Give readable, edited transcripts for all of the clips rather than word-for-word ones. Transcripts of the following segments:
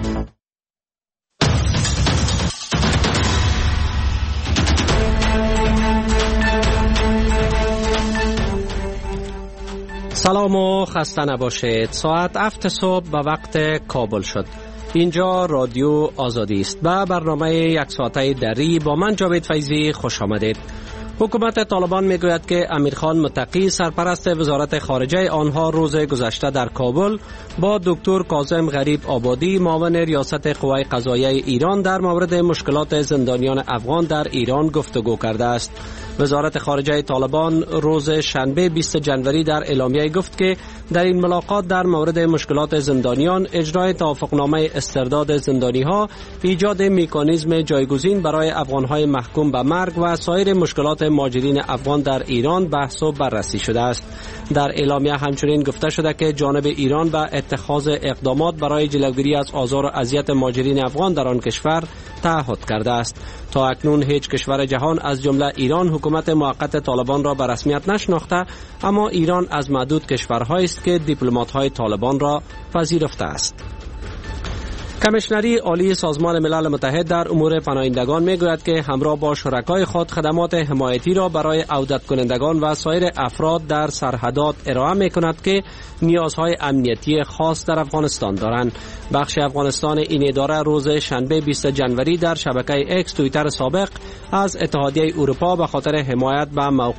سلام و خسته نباشید. ساعت 7 صبح به وقت کابل شد. اینجا رادیو آزادی است. به برنامه یک ساعته دری با من جاوید فیضی خوش آمدید. حکومت طالبان میگوید که امیرخان متقی سرپرست وزارت خارجه آنها روز گذشته در کابل با دکتر کاظم غریب آبادی معاون ریاست قوای قضاییه ایران در مورد مشکلات زندانیان افغان در ایران گفتگو کرده است. وزارت خارجه طالبان روز شنبه 20 جنوری در اعلامیه گفت که در این ملاقات در مورد مشکلات زندانیان، اجرای توافقنامه استرداد زندانی‌ها، ایجاد مکانیزم جایگزین برای افغان‌های محکوم به مرگ و سایر مشکلات مهاجرین افغان در ایران بحث و بررسی شده است. در اعلامیه همچنین گفته شده که جانب ایران به اتخاذ اقدامات برای جلوگیری از آزار و اذیت مهاجرین افغان در آن کشور تعهد کرده است. تا اکنون هیچ کشور جهان از جمله ایران حکومت موقت طالبان را به رسمیت نشناخته، اما ایران از معدود کشورهایی است که دیپلمات‌های طالبان را پذیرفته است. کمیشنری عالی سازمان ملل متحد در امور پناهندگان میگوید که همراه با شرکای خود خدمات حمایتی را برای عودت کنندگان و سایر افراد در سرحدات ارائه میکند که نیازهای امنیتی خاص در افغانستان دارند. بخش افغانستان این اداره روز شنبه 20 جنوری در شبکه اکس توییتر سابق از اتحادیه اروپا به خاطر حمایت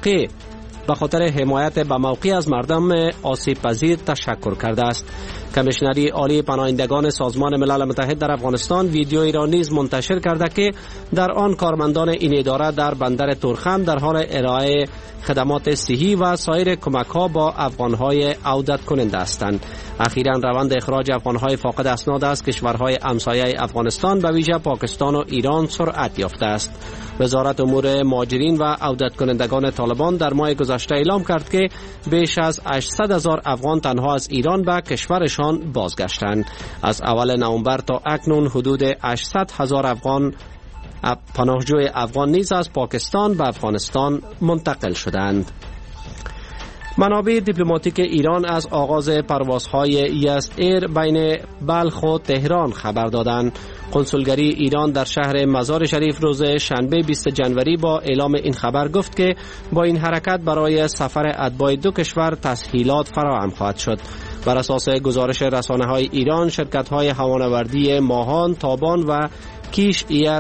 به موقع از مردم آسیب پذیر تشکر کرده است. کمیشنری عالی پناهندگان سازمان ملل متحد در افغانستان ویدیویی را نیز منتشر کرده که در آن کارمندان این اداره در بندر تورخم در حال ارائه خدمات صحی و سایر کمک‌ها با افغان‌های عودت کننده هستند. اخیراً روند اخراج افغان‌های فاقد اسناد از کشورهای همسایه افغانستان به ویژه پاکستان و ایران سرعت یافته است. وزارت امور مهاجرین و عودت کنندگان طالبان در ماه گذشته اعلام کرد که بیش از 800,000 افغان تنها از ایران به کشورشان بازگشتند. از اول نوامبر تا اکنون حدود 800,000 افغان پناهجوی افغان نیز از پاکستان به افغانستان منتقل شدند. منابع دیپلماتیک ایران از آغاز پروازهای یس ایر بین بلخ و تهران خبر دادند. کنسولگری ایران در شهر مزار شریف روز شنبه 20 جنوری با اعلام این خبر گفت که با این حرکت برای سفر اتباع دو کشور تسهیلات فراهم خواهد شد. بر اساس گزارش رسانه‌های ایران، شرکت‌های هوانوردی ماهان، تابان و کیش ایر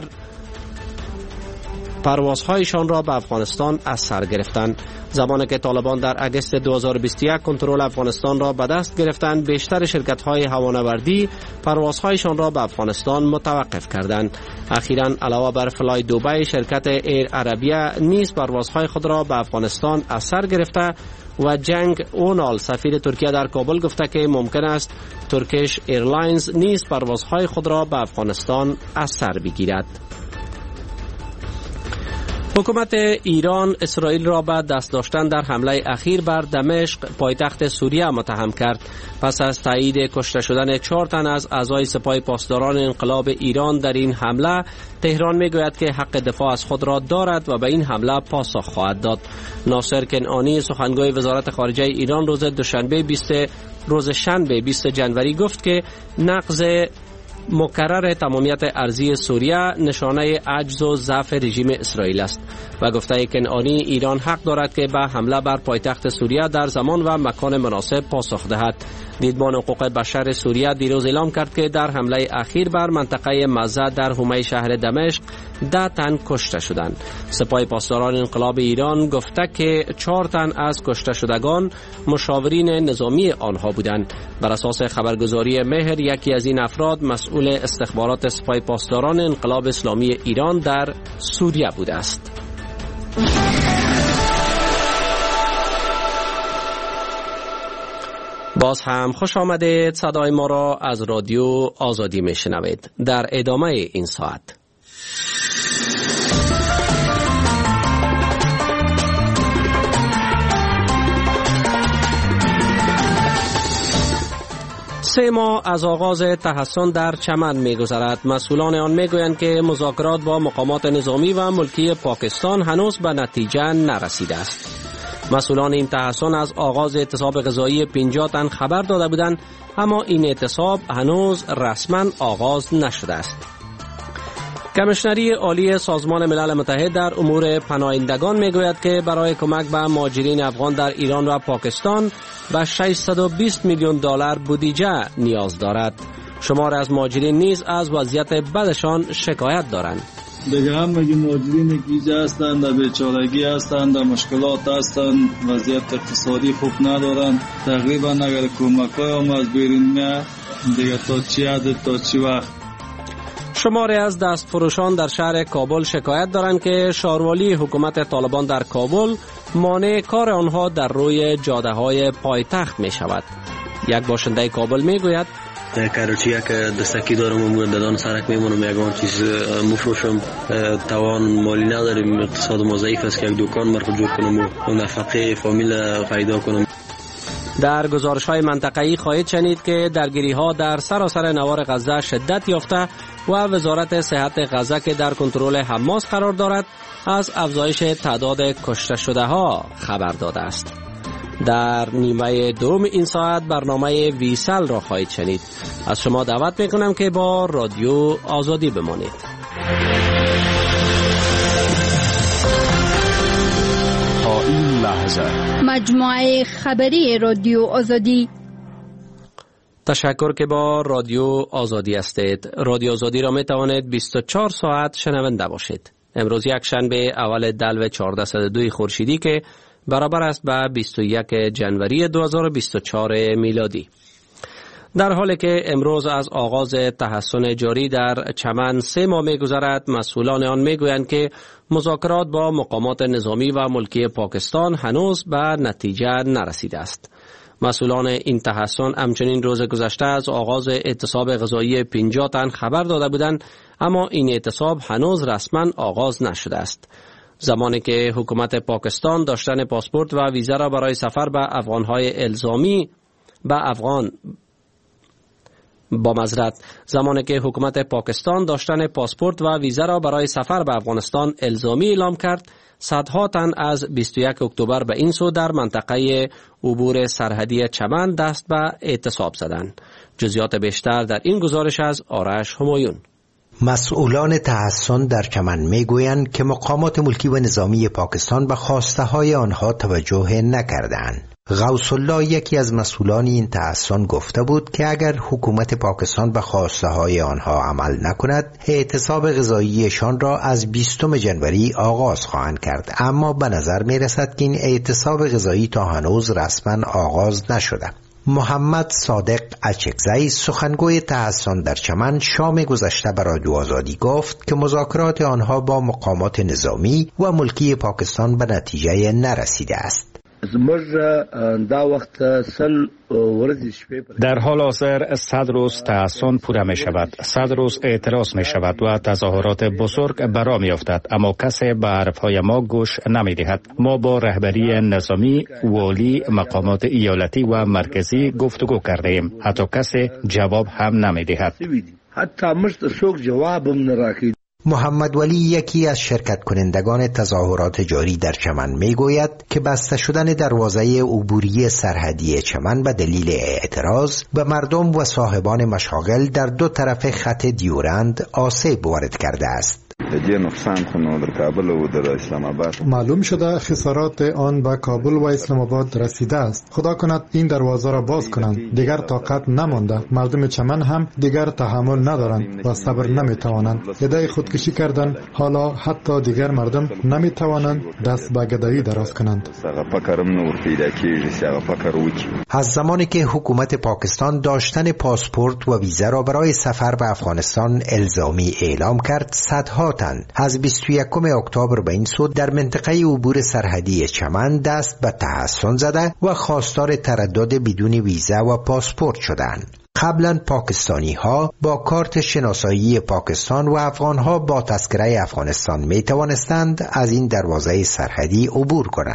پروازهایشان را به افغانستان از سر گرفتند. زمانی که طالبان در اگست 2021 کنترل افغانستان را به دست گرفتند، بیشتر شرکت‌های هوانوردی پروازهایشان را به افغانستان متوقف کردند. اخیراً علاوه بر فلای دوبی، شرکت ایر عربیه نیز پروازهای خود را به افغانستان از سر گرفته و جنگ اونال سفیر ترکیه در کابل گفته که ممکن است ترکیش ایرلاینز نیز پروازهای خود را به افغانستان از سر بگیرد. حکومت ایران اسرائیل را به دست داشتن در حمله اخیر بر دمشق پایتخت سوریه متهم کرد. پس از تایید کشته شدن 4 تن از اعضای سپاه پاسداران انقلاب ایران در این حمله، تهران میگوید که حق دفاع از خود را دارد و به این حمله پاسخ خواهد داد. ناصر کنعانی سخنگوی وزارت خارجه ایران روز شنبه 20 جنوری گفت که نقض مکرر تمامیت ارضی سوریه نشانه عجز و ضعف رژیم اسرائیل است و گفته کنعانی ایران حق دارد که به حمله بر پایتخت سوریه در زمان و مکان مناسب پاسخ دهد. دیدبان حقوق بشر سوریه دیروز اعلام کرد که در حمله اخیر بر منطقه مزه در حومه شهر دمشق 10 تن کشته شدند. سپاه پاسداران انقلاب ایران گفته که 4 تن از کشته شدگان مشاورین نظامی آنها بودند. بر اساس خبرگزاری مهر، یکی از این افراد مسئول استخبارات سپاه پاسداران انقلاب اسلامی ایران در سوریه بوده است. باز هم خوش آمدید. صدای ما را از رادیو آزادی میشنوید. در ادامه این ساعت 3 ماه از آغاز تحصن در چمن می‌گذرد. مسئولان آن می‌گویند که مذاکرات با مقامات نظامی و ملکی پاکستان هنوز به نتیجه نرسیده است. مسئولان این تحصن از آغاز اعتصاب غذایی 50 تن خبر داده بودند، اما این اعتصاب هنوز رسما آغاز نشده است. کمیشنری عالی سازمان ملل متحد در امور پناهندگان میگوید که برای کمک به مهاجرین افغان در ایران و پاکستان به 620 میلیون دلار بودجه نیاز دارد. شمار از مهاجرین نیز از وضعیت بدشان شکایت دارند. دیگه همه مهاجرین که اینجا هستند در بیچارگی هستند، در مشکلات هستند، وضعیت اقتصادی خوب ندارند. تقریبا اگر کمک‌های هم از بیرون میاد دیگه تا چی عدد تا چی وقت. شماری از دستفروشان در شهر کابل شکایت دارند که شهروالی حکومت طالبان در کابل مانع کار آنها در روی جاده‌های پایتخت می شود. یک باشنده کابل می گوید کارچی یک دستکی دارم و دادان سرک میمونم، یگان چیز مفروشم، توان مالی نداریم، اقتصاد ما ضعیف است که یک دکان مرخ جور کنم و نفقه فامیل پیدا کنم. در گزارش‌های منطقه‌ای خواهید شنید که درگیری‌ها در سراسر نوار غزه شدت یافته و وزارت صحت غزه که در کنترل حماس قرار دارد از افزایش تعداد کشته شده‌ها خبر داده است. در نیمه دوم این ساعت برنامه ویسل را خواهید شنید. از شما دعوت میکنم که با رادیو آزادی بمانید. تا این لحظه مجموعه خبری رادیو آزادی. تشکر که با رادیو آزادی هستید. رادیو آزادی را می توانید 24 ساعت شنونده باشید. امروز یک شنبه اول دلو 1402 خورشیدی که برابر است به 21 جنوری 2024 میلادی. در حالی که امروز از آغاز تحصن جاری در چمن 3 ماه می‌گذرد، مسئولان آن می‌گویند که مذاکرات با مقامات نظامی و ملکی پاکستان هنوز به نتیجه نرسیده است. مسئولان این تحصن همچنین روز گذشته از آغاز اعتصاب غذایی 50 تن خبر داده بودند، اما این اعتصاب هنوز رسما آغاز نشده است. زمانی که حکومت پاکستان داشتن پاسپورت و ویزا را برای سفر به افغانهای الزامی زمانی که حکومت پاکستان داشتن پاسپورت و ویزا را برای سفر به افغانستان الزامی اعلام کرد، صدها تن از 21 اکتبر به این سو در منطقه عبور سرحدی چمن دست به اعتصاب زدند. جزئیات بیشتر در این گزارش از آرش همایون. مسئولان تحصن در چمن میگویند که مقامات ملکی و نظامی پاکستان به خواسته های آنها توجه نکردند. غوث الله یکی از مسئولان این تحصن گفته بود که اگر حکومت پاکستان به خواسته های آنها عمل نکند، اعتصاب غذاییشان را از 20 جنوری آغاز خواهند کرد، اما به نظر می رسد که این اعتصاب غذایی تا هنوز رسما آغاز نشده. محمد صادق اچکزی سخنگوی تحصن در چمن شام گذشته به رادیو آزادی گفت که مذاکرات آنها با مقامات نظامی و ملکی پاکستان به نتیجه نرسیده است. در حال حاضر 100 روز تحصن پوره می شود، 100 روز اعتراض می شود و تظاهرات بزرگ برا می افتد، اما کسی به حرفهای ما گوش نمی دهد. ما با رهبری نظامی، والی، مقامات ایالتی و مرکزی گفتگو کرده ایم، حتی کسی جواب هم نمی دهد. محمد ولی یکی از شرکت کنندگان تظاهرات جاری در چمن میگوید که بسته شدن دروازه عبوری سرحدی چمن به دلیل اعتراض به مردم و صاحبان مشاغل در دو طرف خط دیورند آسیب وارد کرده است. معلوم شده خسارات آن به کابل و اسلام آباد رسیده است. خدا کند این دروازه را باز کنند. دیگر طاقت نمانده. مردم چمن هم دیگر تحمل ندارند و صبر نمیتوانند. ایده خودکشی کردن، حالا حتی دیگر مردم نمیتوانند دست به گدایی دراز کنند. از زمانی که حکومت پاکستان داشتن پاسپورت و ویزا را برای سفر به افغانستان الزامی اعلام کرد، صدها تن از 21 اکتبر به این سو در منطقه عبور سرحدی چمن دست به تحصن زده و خواستار تردد بدون ویزا و پاسپورت شدند. قبلا پاکستانی ها با کارت شناسایی پاکستان و افغان ها با تذکره افغانستان می توانستند از این دروازه سرحدی عبور کنند.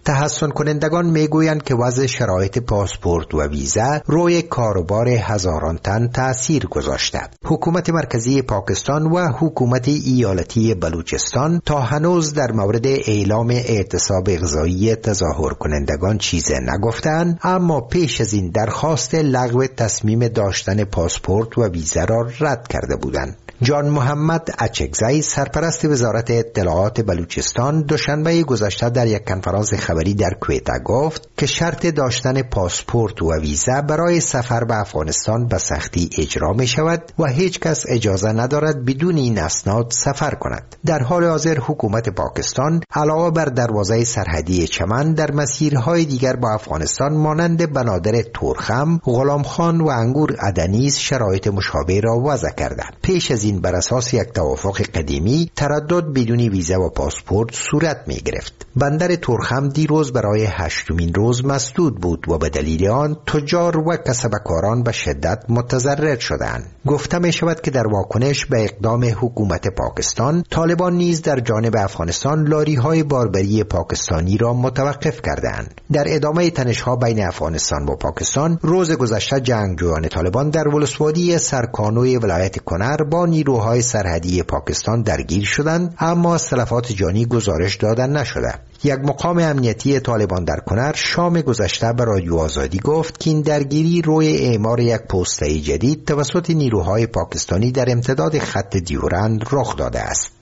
تحسن کنندگان میگویند که وضع شرایط پاسپورت و ویزا روی کاروبار هزاران تن تأثیر گذاشته. حکومت مرکزی پاکستان و حکومت ایالتی بلوچستان تا هنوز در مورد اعلام اعتصاب غذایی تظاهر کنندگان چیزی نگفتند، اما پیش از این درخواست لغو تصمیم داشتن پاسپورت و ویزا را رد کرده بودند. جان محمد اچکزی سرپرست وزارت اطلاعات بلوچستان دوشنبه گذشته در یک کنفرانس خبری در کویتا گفت که شرط داشتن پاسپورت و ویزا برای سفر به افغانستان به سختی اجرا می شود و هیچ کس اجازه ندارد بدون این اسناد سفر کند. در حال حاضر حکومت پاکستان علاوه بر دروازه سرحدی چمن در مسیرهای دیگر با افغانستان مانند بنادر تورخم، غلامخان و انگور عدنیز شرایط مشابه را وضع کرده. پیش از این بر اساس یک توافق قدیمی تردد بدون ویزا و پاسپورت صورت می گرفت. بندر تورخم دیروز برای 8مین روز مسدود بود و به دلیل آن تجار و کسبکاران به شدت متضرر شدند. گفته می شود که در واکنش به اقدام حکومت پاکستان، طالبان نیز در جانب افغانستان لاری‌های باربری پاکستانی را متوقف کردند. در ادامه تنش‌ها بین افغانستان و پاکستان، روز گذشته جنگجویان طالبان در ولسوالی سرکانوی ولایت کنر با نیروهای سرحدی پاکستان درگیر شدند، اما از تلفات جانی گزارش داده نشده. یک مقام امنیتی طالبان در کنر شام گذشته به رادیو آزادی گفت که این درگیری روی اعمار یک پوسته جدید توسط نیروهای پاکستانی در امتداد خط دیورند رخ داده است.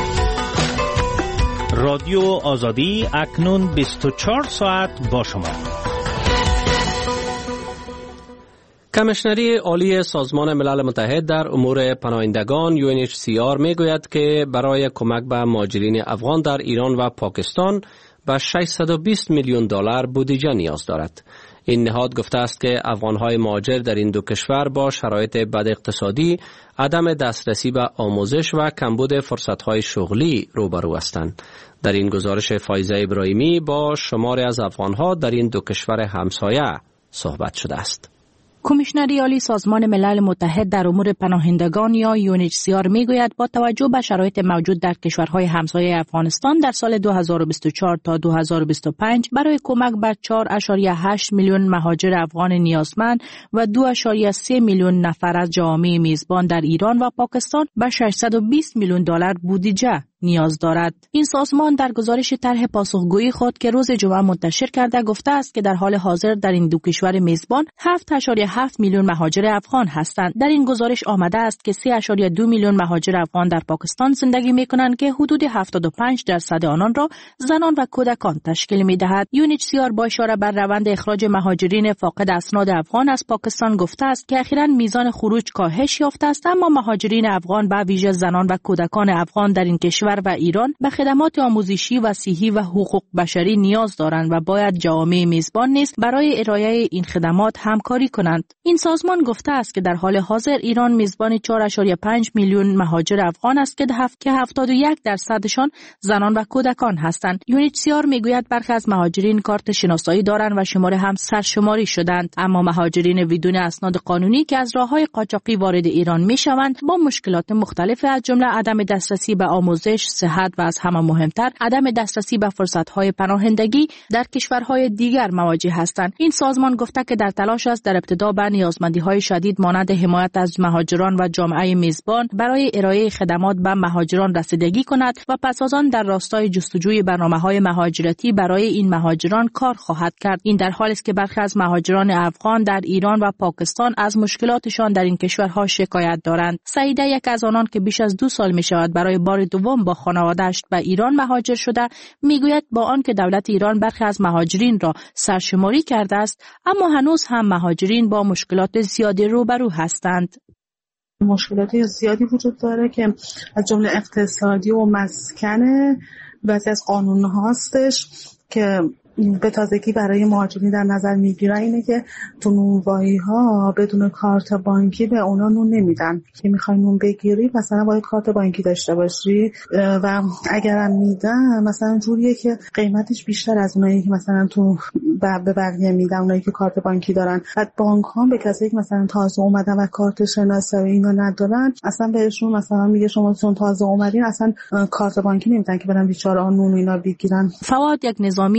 رادیو آزادی اکنون 24 ساعت با شما. کمیشنری عالی سازمان ملل متحد در امور پناهندگان UNHCR میگوید که برای کمک به مهاجرین افغان در ایران و پاکستان به 620 میلیون دلار بودجه نیاز دارد. این نهاد گفته است که افغانهای مهاجر در این دو کشور با شرایط بد اقتصادی، عدم دسترسی به آموزش و کمبود فرصتهای شغلی روبرو هستند. در این گزارش فایزه ابراهیمی با شماری از افغانها در این دو کشور همسایه صحبت شده است. کمیشنری عالی سازمان ملل متحد در امور پناهندگان یا UNHCR میگوید با توجه به شرایط موجود در کشورهای همسایه افغانستان در سال 2024 تا 2025 برای کمک به 4.8 میلیون مهاجر افغان نیازمند و 2.3 میلیون نفر از جوامع میزبان در ایران و پاکستان به 620 میلیون دلار بودجه نیاز دارد. این سازمان در گزارش طرح پاسخگویی خود که روز جمعه منتشر کرده گفته است که در حال حاضر در این دو کشور میزبان 7.7 میلیون مهاجر افغان هستند. در این گزارش آمده است که 3.2 میلیون مهاجر افغان در پاکستان زندگی می‌کنند که حدود 75% آنان را زنان و کودکان تشکیل می‌دهد. UNHCR با اشاره بر روند اخراج مهاجرین فاقد اسناد افغان از پاکستان گفته است که اخیراً میزان خروج کاهش یافته است، اما مهاجرین افغان به ویژه زنان و کودکان افغان در این کشور و ایران به خدمات آموزشی و صحی و حقوق بشری نیاز دارند و باید جوامع میزبان نیز برای ارائه این خدمات همکاری کنند. این سازمان گفته است که در حال حاضر ایران میزبان 4.5 میلیون مهاجر افغان است که 71% زنان و کودکان هستند. UNHCR میگوید برخی از مهاجرین کارت شناسایی دارند و شماره هم سرشماری شدند، اما مهاجرین بدون اسناد قانونی که از راههای قاچاقی وارد ایران میشوند با مشکلات مختلف از جمله عدم دسترسی به آموزش، صحت و از همه مهمتر عدم دسترسی به فرصت‌های پناهندگی در کشورهای دیگر مواجه هستند. این سازمان گفته که در تلاش است در ابتدا به نیازمندی‌های شدید مانند حمایت از مهاجران و جامعه میزبان برای ارائه خدمات به مهاجران رسیدگی کند و پس از آن در راستای جستجوی برنامه‌های مهاجرتی برای این مهاجران کار خواهد کرد. این در حالی است که برخی از مهاجران افغان در ایران و پاکستان از مشکلاتشان در این کشورها شکایت دارند. سعیده یک از آنان که بیش از 2 سال می‌شود برای بار دوم با خانواده‌اش به ایران مهاجر شده، میگوید با آنکه دولت ایران برخی از مهاجرین را سرشماری کرده است، اما هنوز هم مهاجرین با مشکلات زیادی روبرو هستند. مشکلات زیادی وجود داره که از جمله اقتصادی و مسکن، بعضی از قانون هاستش که به تازگی برای مهاجرین در نظر میگیرن اینه که تو نونوایی ها بدون کارت بانکی به اونا نون نمیدن. که میخوای نون بگیری مثلا باید کارت بانکی داشته باشی و اگرم میدن مثلا جوریه که قیمتش بیشتر از اونایی که مثلا تو به بقیه میدن، اونایی که کارت بانکی دارن. بعد بانک ها به کسایی که مثلا تازه اومدن و کارت شناسایی اینا ندارن اصلا بهشون مثلا میگه شما چون تازه اومدین اصلا کارت بانکی نمیدن که برن بیچاره نون اینا بگیرن. فواد یک نظامی سابق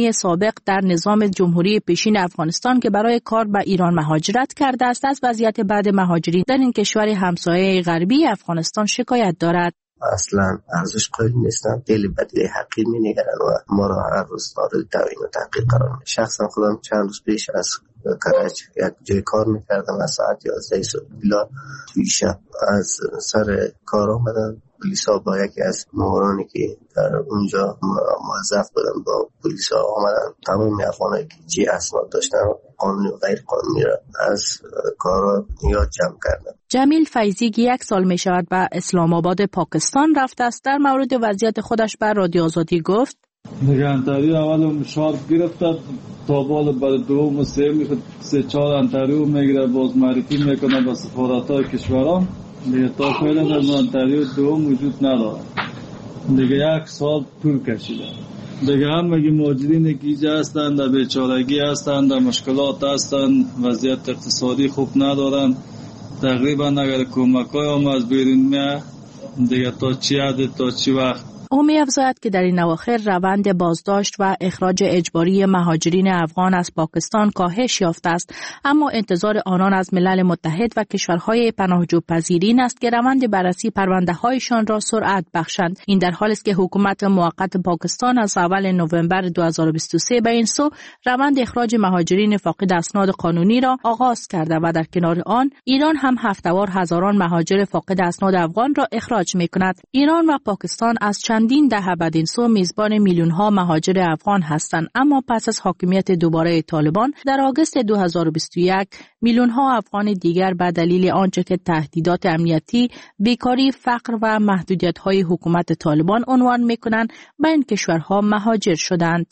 سابق در نظام جمهوری پیشین افغانستان که برای کار به ایران مهاجرت کرده است از وضعیت بعد مهاجرین در این کشور همسایه غربی افغانستان شکایت دارد. اصلا ارزش قائل نیستن، خیلی بدی حقیر می‌نگرن و ما را هر روز مورد توهین و تحقیر قرار میدن. شخصا خودم چند روز پیش از کراچی یک جای کار میکردم و ساعت 11 صبح بلا توی شب از سر کار آمدن پلیسا با یکی از مامورانی که در اونجا موظف بودن با پلیسا آمدن تمام افغانایی که چی اسناد داشتن قانونی و غیر قانونی را از کارا یاد جمع کردن. جمیل فیضی 1 سال می شود به اسلام آباد پاکستان رفته است. در مورد وضعیت خودش به رادیو آزادی گفت: نگهداری اول شارپ گرفتن تا بالا برای دوم و سه چهار انتریو میگیره، باز معرفی میکنه به سفارت‌های کشوران دیگه. تا فعلا در انتریو دوم وجود نداره دیگه. 1 سال طول کشیده دیگه. همه مهاجرین که اینجا هستند در بیچارگی هستند، در مشکلات هستند، وضعیت اقتصادی خوب ندارن. تقریبا اگر کمک‌های هم از بیرون میاد دیگه تا چی عدد تا چی وقت. او می‌افزاید که در این اواخر روند بازداشت و اخراج اجباری مهاجرین افغان از پاکستان کاهش یافته است، اما انتظار آنان از ملل متحد و کشورهای پناهجو پذیرین است که روند بررسی پرونده‌هایشان را سرعت بخشند. این در حالی است که حکومت موقت پاکستان از اول نوامبر 2023 به این سو روند اخراج مهاجرین فاقد اسناد قانونی را آغاز کرده و در کنار آن ایران هم هفته‌وار هزاران مهاجر فاقد اسناد افغان را اخراج می‌کند. ایران و پاکستان از چندین دهه بعد این سو میزبان میلیون‌ها مهاجر افغان هستند، اما پس از حاکمیت دوباره طالبان در آگوست 2021 میلیون‌ها افغان دیگر به دلیل آنچه که تهدیدات امنیتی، بیکاری، فقر و محدودیت‌های حکومت طالبان عنوان می‌کنند به این کشورها مهاجر شدند.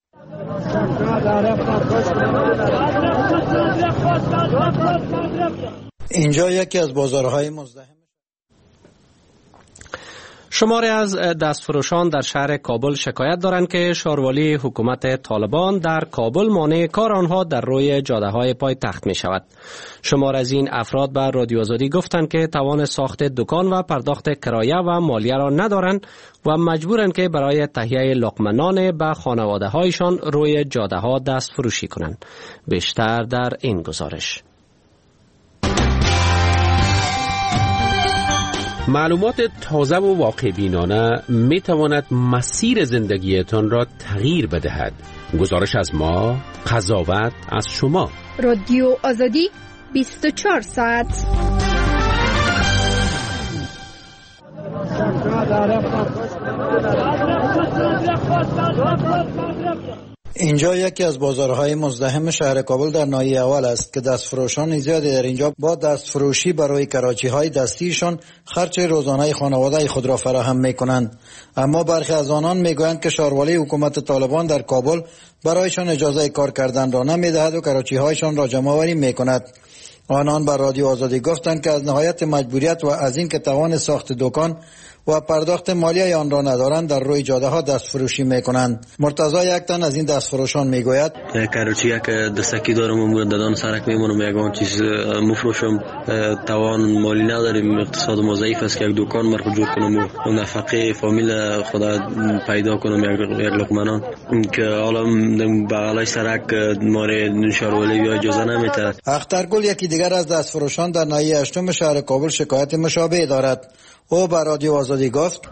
اینجا یکی از بازارهای مزدحم. شماری از دستفروشان در شهر کابل شکایت دارند که شاروالی حکومت طالبان در کابل مانع کار آنها در روی جاده‌های پایتخت می شود. شمار از این افراد به رادیو آزادی گفتند که توان ساخت دکان و پرداخت کرایه و مالیه را ندارند و مجبورند که برای تهیه لقمه نان به خانواده‌هایشان روی جاده‌ها دستفروشی کنند. بیشتر در این گزارش. معلومات تازه و واقع بینانه می تواند مسیر زندگیتان را تغییر بدهد. گزارش از ما، قضاوت از شما. رادیو آزادی 24 ساعت. اینجا یکی از بازارهای مزدحم شهر کابل در ناحیه اول است که دستفروشان زیادی در اینجا با دستفروشی برای کراچی‌های دستیشان خرج روزانه خانواده خود را فراهم می‌کنند. اما برخی از آنان می‌گویند که شاروالی حکومت طالبان در کابل برایشان اجازه کار کردن را نمی‌دهد و کراچی‌هایشان را جمع‌آوری می‌کند. آنان بر رادیو آزادی گفتند که از نهایت مجبوریت و از اینکه توان ساخت دکان و پرداخت مالیه آن را ندارند در روی جاده ها دستفروشی میکنند. مرتضی یک تن از این دستفروشان میگوید: کراچی یک دستکی دارم و دادان سرک میمونم، یگان چیز مفروشم، توان مالی نداریم، اقتصاد ما ضعیف است که یک دکان مرخ جور کنم و نفقه فامیل خدا پیدا کنم یک لقمه نان که حالا بغلای سرک ماره شاروالی یا اجازه نمیده. اخترگل یکی دیگر از دستفروشان در ناحیه هشتم شهر کابل شکایت مشابه دارد. او بر رادیو آزادی گفت: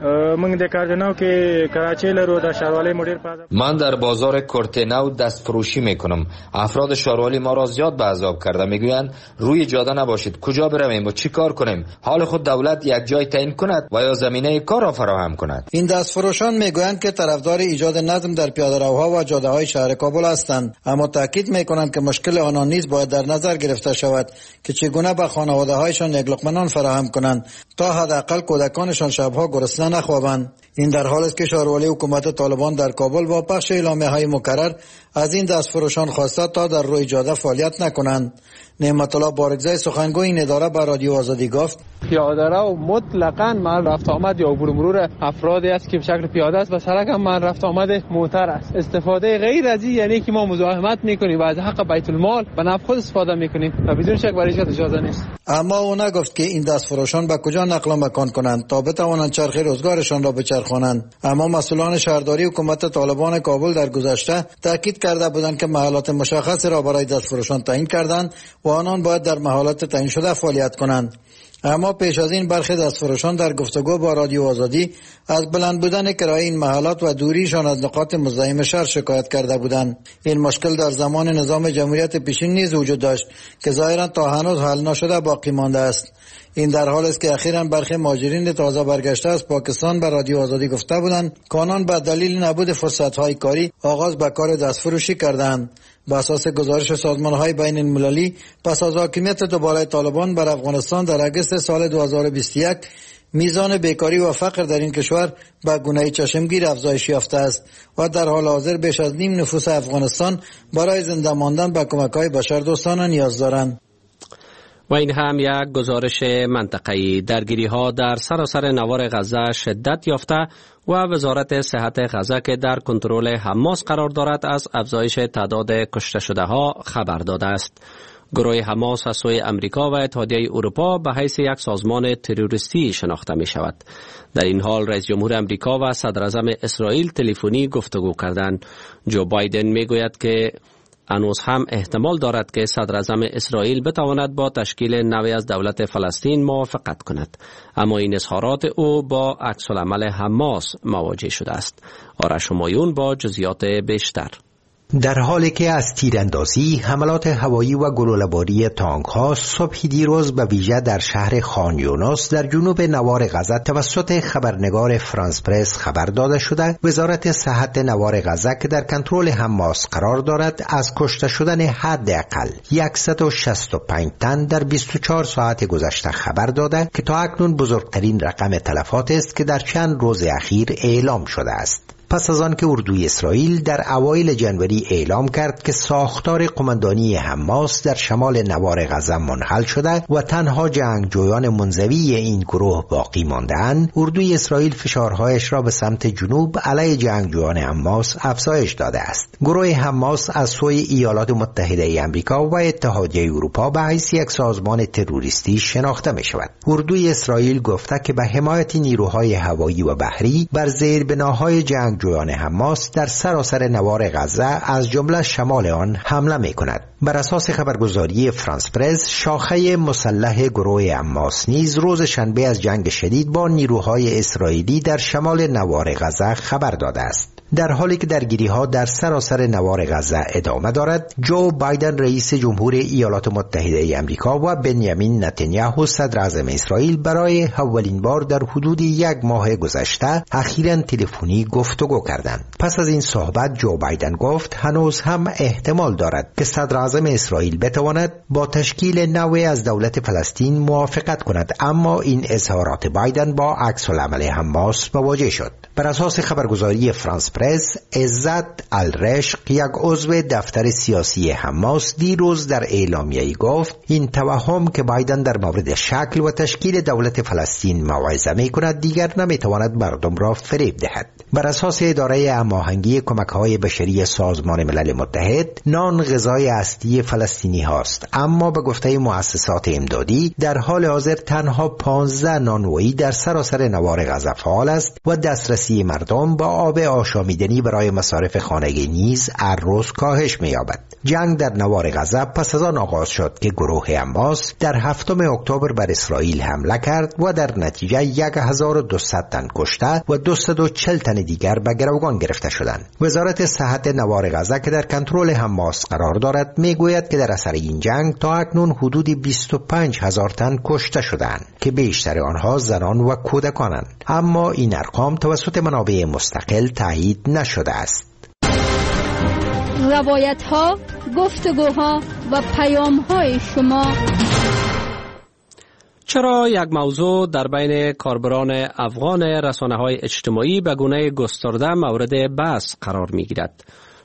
من در بازار کورتنو دستفروشی میکنم. افراد شاروالی ما را زیاد به عذاب کرده، میگویند روی جاده نباشید، کجا برویم و چی کار کنیم؟ حال خود دولت یک جای تعیین کند و یا زمینه کار را فراهم کند. این دستفروشان میگویند که طرفدار ایجاد نظم در پیاده‌روها و جاده‌های شهر کابل هستند، اما تاکید میکنند که مشکل آنان نیز باید در نظر گرفته شود که چگونه به خانواده‌هایشان یک لقمه نان فراهم کنند تا حداقل کودکانشان شبها گرسنه نخوابند. این در حالی است که شاروالی حکومت طالبان در کابل با پخش اعلامیه‌های مکرر از این دستفروشان خواسته تا در روی جاده فعالیت نکنند. نعمت الله بارگزای سخنگوی این اداره به رادیو آزادی گفت پیاده‌رو مطلقاً محل رفت آمد یا عبور مرور افرادی است که به شکل پیاده است و سرک هم محل رفت آمد موتر است. استفاده غیر از این یعنی که ما مزاحمت میکنیم و از حق بیت المال به نفع خود استفاده میکنیم و بدون شک برای هیچ اجازه نیست. اما او نگفت که این دستفروشان به کجا نقل مکان کنند تا بتوانند چرخ روزگارشان را بچرخانند. اما مسئولان شهرداری حکومت طالبان کابل در گذشته تاکید کرده بودند که محلات مشخصی را برای دستفروشان تعیین کردند و آنان باید در محلات تعیین شده فعالیت کنند. اما پیش از این برخی دستفروشان در گفتگو با رادیو آزادی از بلند بودن کرایه این محلات و دوریشان از نقاط مزاحم شهر شکایت کرده بودند. این مشکل در زمان نظام جمهوریت پیشین نیز وجود داشت که ظاهرا تا هنوز حل نشده باقی مانده است. این در حالی است که اخیراً برخی مهاجرین تازه برگشته از پاکستان به رادیو آزادی گفته بودند که آنان به دلیل نبود فرصت‌های کاری آغاز به کار دستفروشی کردند. بر اساس گزارش سازمان‌های بین المللی پس از حاکمیت دوباره طالبان بر افغانستان در اگست سال 2021 میزان بیکاری و فقر در این کشور به گونه چشمگیر افزایش یافته است و در حال حاضر بیش از نیم نفوس افغانستان برای زنده ماندن به کمک‌های بشردوستانه نیاز دارند. و این هم یک گزارش منطقه‌ای. درگیری‌ها در سراسر نوار غزه شدت یافته و وزارت صحت غزه که در کنترل حماس قرار دارد از افزایش تعداد کشته شده‌ها خبر داده است. گروه حماس از سوی امریکا و اتحادیه اروپا به حیث یک سازمان تروریستی شناخته می شود. در این حال رئیس جمهور امریکا و صدر اعظم اسرائیل تلفنی گفتگو کردند. جو بایدن می گوید که هنوز هم احتمال دارد که صدر اعظم اسرائیل بتواند با تشکیل نوعی از دولت فلسطین موافقت کند، اما این اظهارات او با عکس العمل حماس مواجه شده است. آرش همایون با جزئیات بیشتر. در حالی که از تیراندازی، حملات هوایی و گلوله‌باری تانک‌ها صبح دیروز به ویژه در شهر خان یونس در جنوب نوار غزه توسط خبرنگار فرانس پرس خبر داده شده، وزارت صحت نوار غزه که در کنترل حماس قرار دارد از کشته شدن حداقل 165 تن در 24 ساعت گذشته خبر داده که تا اکنون بزرگترین رقم تلفات است که در چند روز اخیر اعلام شده است. پس از آن که اردوی اسرائیل در اوایل جنوری اعلام کرد که ساختار قماندانی حماس در شمال نوار غزه منحل شده و تنها جنگجویان منزوی این گروه باقی مانده‌اند، اردوی اسرائیل فشارهایش را به سمت جنوب علیه جنگجویان حماس افزایش داده است. گروه حماس از سوی ایالات متحده آمریکا و اتحادیه اروپا به حیث یک سازمان تروریستی شناخته می شود. اردوی اسرائیل گفته که به حمایت نیروهای هوایی و بحری بر زیربناهای جنگجویان حماس در سراسر نوار غزه از جمله شمال آن حمله می کند. بر اساس خبرگزاری فرانس پرس، شاخه مسلح گروه حماس نیز روز شنبه از جنگ شدید با نیروهای اسرائیلی در شمال نوار غزه خبر داده است. در حالی که درگیری‌ها در سراسر نوار غزه ادامه دارد، جو بایدن رئیس جمهور ایالات متحده آمریکا و بنیامین نتانیاهو صدر اعظم اسرائیل برای اولین بار در حدود یک ماه گذشته اخیراً تلفنی گفتگو کردند. پس از این صحبت جو بایدن گفت هنوز هم احتمال دارد که صدر اعظم اسرائیل بتواند با تشکیل نوعی از دولت فلسطین موافقت کند، اما این اظهارات بایدن با عکس العمل حماس مواجه شد. بر اساس خبرگزاری فرانس پرس، عزت الرشق، یک عضو دفتر سیاسی حماس، دیروز در اعلامیه‌ای گفت این توهم که بایدن در مورد شکل و تشکیل دولت فلسطین موعظه می‌کند دیگر نمی‌تواند مردم را فریب دهد. بر اساس اداره هماهنگی کمک‌های بشری سازمان ملل متحد، نان غذای اصلی فلسطینی هاست، اما به گفته مؤسسات امدادی در حال حاضر تنها 15 نانوایی در سراسر نوار غزه فعال است و دسترسی مردم با آب آشامیدنی برای مصارف خانگی نیز هر روز کاهش می‌یابد. جنگ در نوار غزه پس از آن آغاز شد که گروه حماس در 7 اکتبر بر اسرائیل حمله کرد و در نتیجه 1200 تن کشته و 240 تن دیگر به گروگان گرفته شدند. وزارت صحت نوار غزه که در کنترل حماس قرار دارد میگوید که در اثر این جنگ تا اکنون حدود 25000 تن کشته شدند که بیشتر آنها زنان و کودکانند، اما این ارقام توسط منابع مستقل تایید نشده است. روایت‌ها، گفتگوها و پیام‌های شما. چرا یک موضوع در بین کاربران افغان رسانه‌های اجتماعی به گونه گسترده مورد بحث قرار می‌گیرد؟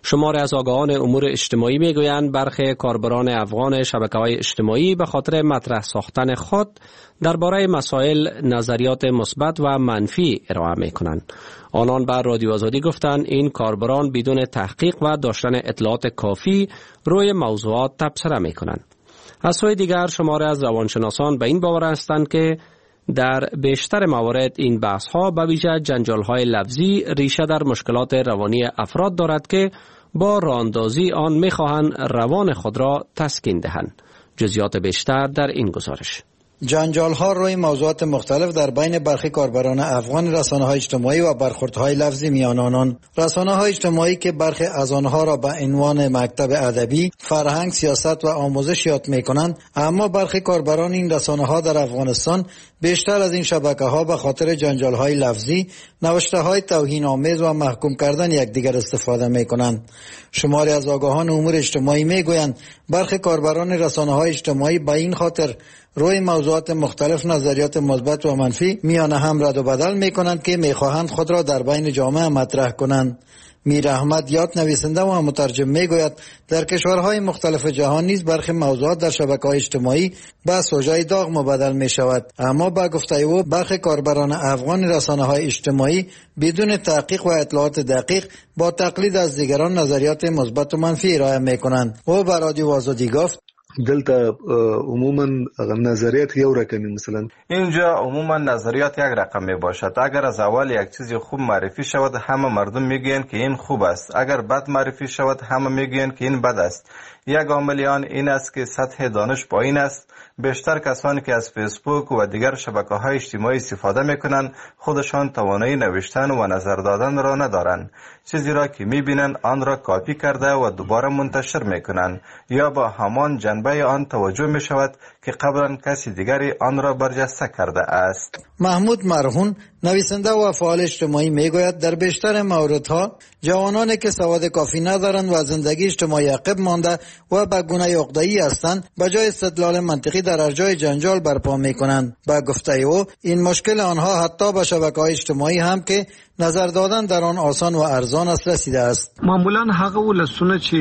شماری از آگاهان امور اجتماعی میگویند برخی کاربران افغان شبکه‌های اجتماعی به خاطر مطرح ساختن خود درباره مسائل نظریات مثبت و منفی ارائه میکنند. آنان بر رادیو آزادی گفتند این کاربران بدون تحقیق و داشتن اطلاعات کافی روی موضوعات تبصره میکنند. از سوی دیگر شماری از روانشناسان به این باور هستند که در بیشتر موارد این بحث ها به ویژه جنجال های لفظی ریشه در مشکلات روانی افراد دارد که با راه‌اندازی آن می‌خواهند روان خود را تسکین دهند. جزئیات بیشتر در این گزارش. جنجال‌ها روی موضوعات مختلف در بین برخی کاربران افغان رسانه‌های اجتماعی و برخوردهای لفظی میان آنان. رسانه‌های اجتماعی که برخی از آنها را به عنوان مکتب ادبی، فرهنگ، سیاست و آموزش یاد می‌کنند، اما برخی کاربران این رسانه‌ها در افغانستان بیشتر از این شبکه‌ها به خاطر جنجال‌های لفظی، نوشته‌های توهین‌آمیز و محکوم کردن یکدیگر استفاده می‌کنند. شماری از آگاهان امور اجتماعی می‌گویند برخی کاربران رسانه‌های اجتماعی به این خاطر روی موضوعات مختلف نظریات مثبت و منفی میان هم رد و بدل می‌کنند که می‌خواهند خود را در بین جامعه مطرح کنند. میر احمد یاد نویسنده و مترجم میگوید در کشورهای مختلف جهان نیز برخی موضوعات در شبکه‌های اجتماعی به سوژه داغ مبدل می شود، اما با گفته او برخی کاربران افغان رسانه‌های اجتماعی بدون تحقیق و اطلاعات دقیق با تقلید از دیگران نظریات مثبت و منفی ارائه می‌کنند. او به رادیو آزادی گفت دلته عموما نظریات یو رقمی، مثلا اینجا عموما نظریات یک رقم می باشد. اگر از اول یک چیزی خوب معرفی شود همه مردم میگویند که این خوب است، اگر بد معرفی شود همه میگویند که این بد است. یک عامل آن این است که سطح دانش پایین است. بیشتر کسانی که از فیسبوک و دیگر شبکه‌های اجتماعی استفاده می‌کنند خودشان توانایی نوشتن و نظر دادن را ندارند. چیزی را که می‌بینند آن را کاپی کرده و دوباره منتشر می‌کنند یا با همان جنبه آن توجه می‌شود که قبلا کسی دیگری آن را برجسته کرده است. محمود مرهون نویسنده و فعال اجتماعی میگوید در بیشتر موردها جوانانی که سواد کافی ندارند و زندگی اجتماعی عقب مانده و به گونه عقده‌ای هستند به جای استدلال منطقی در هر جای جنجال برپا میکنند. با گفته او این مشکل آنها حتی به شبکه‌های اجتماعی هم که نظر دادن در آن آسان و ارزان است رسیده است. معمولا هغه ولسونه چې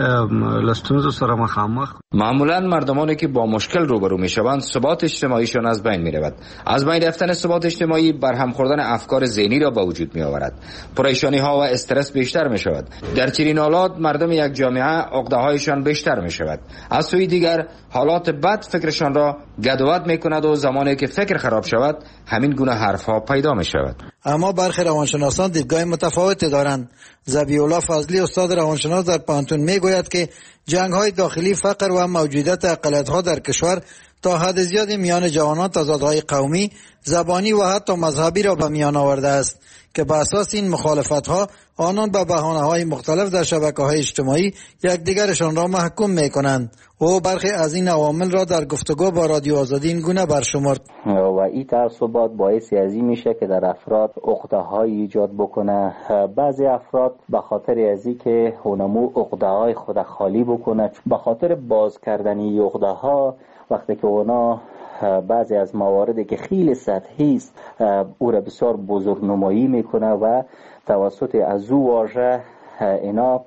لستونزو سره مخامخ، معمولا مردمانی که با مشکل روبرو میشوند ثبات اجتماعیشان از بین میرود. از بین رفتن ثبات اجتماعی برهم خوردن افکار ذهنی را به وجود می آورد. پریشانی ها و استرس بیشتر می شود. در چنین حالات مردم یک جامعه عقده هایشان بیشتر می شود. از سوی دیگر حالات بد فکرشان را گدوت می کند و زمانی که فکر خراب شود همین گونه حرف ها پیدا می شود. اما برخی روانشناسان دیدگاه متفاوتی دارند. ذبیح الله فضلی استاد روانشناس در پانتون می گوید که جنگ های داخلی، فقر و موجودیت اقلیت ها در کشور تا حد زیادی میان جوانان تضادهای قومی، زبانی و حتی مذهبی را به میان آورده است که به اساس این مخالفت‌ها آنان به بهانه‌های مختلف در شبکه‌های اجتماعی یکدیگرشان را محکوم می‌کنند. او برخی از این عوامل را در گفتگو با رادیو آزادی این گونه برشمرد. و این تعصبات باعث ازی میشه که در افراد عقده‌های ایجاد بکنه. بعضی افراد به خاطر ازی که اونمو عقده‌های خود خالی بکنه، به خاطر باز کردن این عقده‌ها وقتی که اونا بعضی از مواردی که خیلی سطحی است او را بسیار بزرگ نمایی میکنه و توسط از او واژه اینا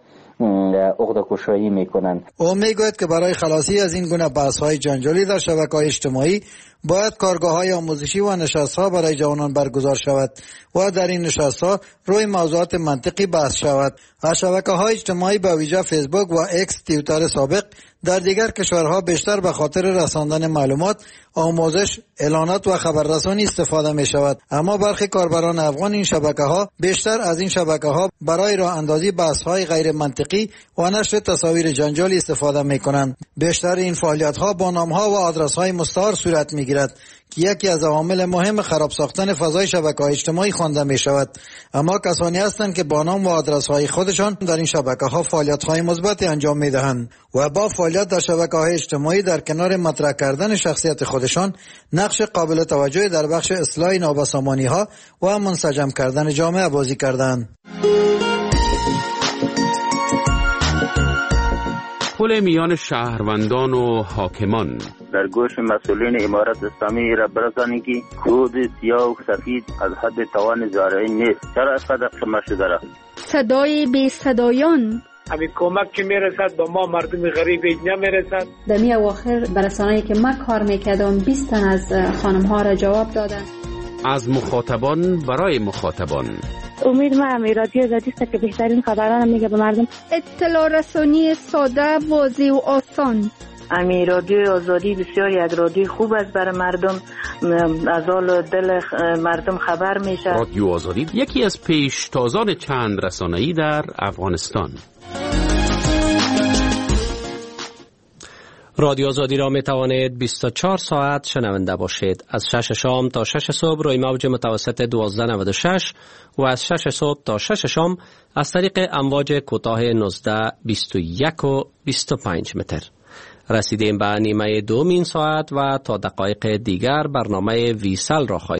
عقده کشایی میکنن. او میگوید که برای خلاصی از این گونه بحث‌های جنجالی در شبکه‌های اجتماعی باید کارگاه‌های آموزشی و نشست‌ها برای جوانان برگزار شود و در این نشست‌ها روی موضوعات منطقی بحث شود. از شبکه‌های اجتماعی به ویژه فیسبوک و اکس توییتر سابق در دیگر کشورها بیشتر به خاطر رساندن معلومات، آموزش، اعلانات و خبررسانی استفاده می شود. اما برخی کاربران افغان این شبکه‌ها بیشتر از این شبکه‌ها برای راه اندازی بحث‌های غیر منطقی و نشر تصاویر جنجالی استفاده می کنند. بیشتر این فعالیت‌ها با نام‌ها و آدرس‌های مستعار صورت می‌گیرد که یکی از عوامل مهم خراب ساختن فضای شبکه‌های اجتماعی خوانده می‌شود. اما کسانی هستند که با نام و آدرس‌های خودشان در این شبکه‌ها فعالیت‌های مثبتی انجام می‌دهند و با فعالیت در شبکه‌های اجتماعی در کنار مطرح کردن شخصیت خودشان نقش قابل توجهی در بخش اصلاح نابسامانی‌ها و منسجم کردن جامعه بازی کردند. پل میان شهروندان و حاکمان در گوش مسئولین امارت اسلامی را برسانید که کود سیاه و سفید از حد توان زارعی نیست. چرا از قدر شما شده را؟ صدای بی صدایان همین کمک که میرسد به ما مردم غریب نمیرسد. در می اواخر برسانه‌ای که ما کار میکردم 20 تن از خانم ها را جواب دادن. از مخاطبان برای مخاطبان. امید ما هم رادیو آزادی است که بهترین خبران میگه به مردم. اطلاع رسانی ساده، واضح و آسان. امی رادیو آزادی بسیار یک رادیو خوب است برای مردم، از حال دل مردم خبر میشه. رادیو آزادی یکی از پیشتازان چند رسانه‌ای در افغانستان. رادیو آزادی را می توانید 24 ساعت شنونده باشید. از 6 شام تا 6 صبح روی موج متوسط 1296 و از 6 صبح تا 6 شام از طریق امواج کوتاه 19، 21 و 25 متر. رسیدیم به نیمه دومین ساعت و تا دقایق دیگر برنامه ویسل را خواهید